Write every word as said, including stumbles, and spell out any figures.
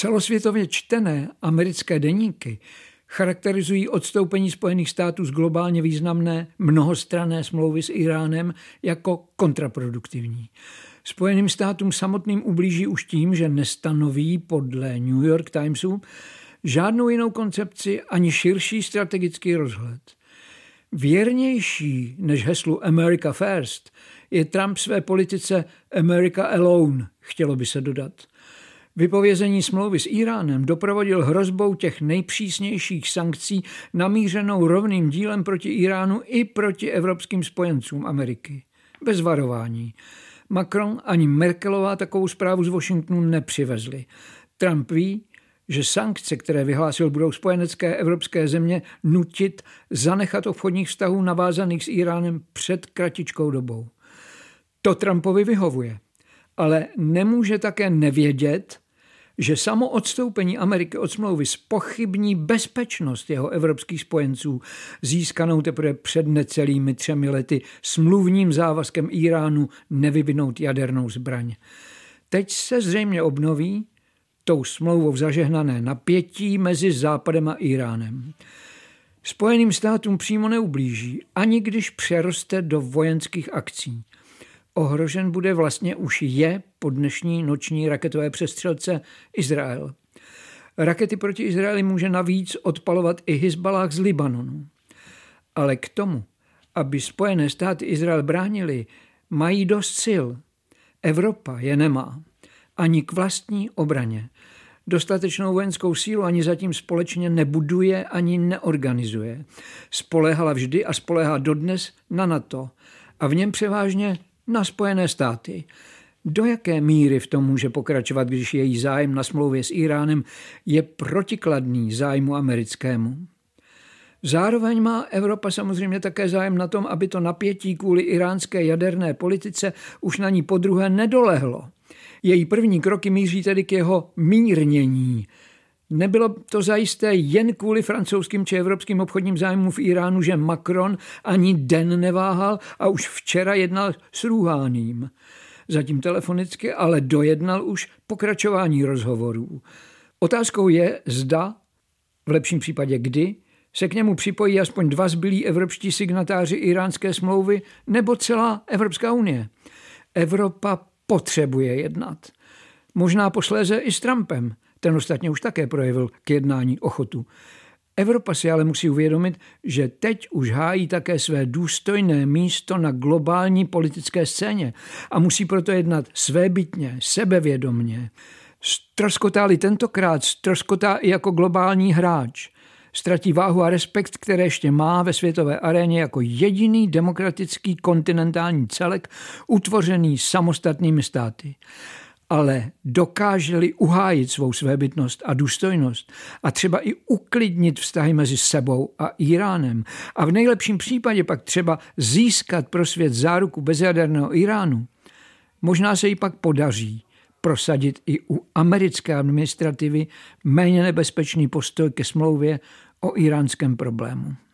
Celosvětově čtené americké deníky charakterizují odstoupení Spojených států z globálně významné mnohostranné smlouvy s Íránem jako kontraproduktivní. Spojeným státům samotným ublíží už tím, že nestanoví podle New York Timesu žádnou jinou koncepci ani širší strategický rozhled. Věrnější než heslu America First je Trump své politice America Alone, chtělo by se dodat. Vypovězení smlouvy s Íránem doprovodil hrozbou těch nejpřísnějších sankcí namířenou rovným dílem proti Íránu i proti evropským spojencům Ameriky. Bez varování. Macron ani Merkelová takovou zprávu z Washingtonu nepřivezli. Trump ví, že sankce, které vyhlásil, budou spojenecké evropské země nutit zanechat obchodních vztahů navázaných s Íránem před kratičkou dobou. To Trumpovi vyhovuje, ale nemůže také nevědět, že samo odstoupení Ameriky od smlouvy zpochybní bezpečnost jeho evropských spojenců, získanou teprve před necelými třemi lety smluvním závazkem Íránu nevyvinout jadernou zbraň. Teď se zřejmě obnoví tou smlouvou zažehnané napětí mezi Západem a Íránem. Spojeným státům přímo neublíží, ani když přeroste do vojenských akcí. Ohrožen bude vlastně už je po dnešní noční raketové přestřelce Izrael. Rakety proti Izraeli může navíc odpalovat i Hizballáh z Libanonu. Ale k tomu, aby Spojené státy Izrael bránili, mají dost sil. Evropa je nemá. Ani k vlastní obraně. Dostatečnou vojenskou sílu ani zatím společně nebuduje, ani neorganizuje. Spoléhala vždy a spoléhá dodnes na NATO a v něm převážně na Spojené státy. Do jaké míry v tom může pokračovat, když její zájem na smlouvě s Íránem je protikladný zájmu americkému? Zároveň má Evropa samozřejmě také zájem na tom, aby to napětí kvůli iránské jaderné politice už na ní podruhé nedolehlo. Její první kroky míří tedy k jeho mírnění. Nebylo to zajisté jen kvůli francouzským či evropským obchodním zájmům v Íránu, že Macron ani den neváhal a už včera jednal s Rúháním. Zatím telefonicky, ale dojednal už pokračování rozhovorů. Otázkou je, zda, v lepším případě kdy, se k němu připojí aspoň dva zbylí evropští signatáři iránské smlouvy nebo celá Evropská unie. Evropa potřebuje jednat. Možná posléze i s Trumpem. Ten ostatně už také projevil k jednání ochotu. Evropa si ale musí uvědomit, že teď už hájí také své důstojné místo na globální politické scéně a musí proto jednat svébytně, sebevědomně. Ztroskotá-li tentokrát, ztroskotá i jako globální hráč. Ztratí váhu a respekt, které ještě má ve světové aréně jako jediný demokratický kontinentální celek utvořený samostatnými státy. Ale dokáže-li uhájit svou svébytnost a důstojnost a třeba i uklidnit vztahy mezi sebou a Íránem a v nejlepším případě pak třeba získat pro svět záruku bezjaderného Íránu, možná se jí pak podaří prosadit i u americké administrativy méně nebezpečný postoj ke smlouvě o íránském problému.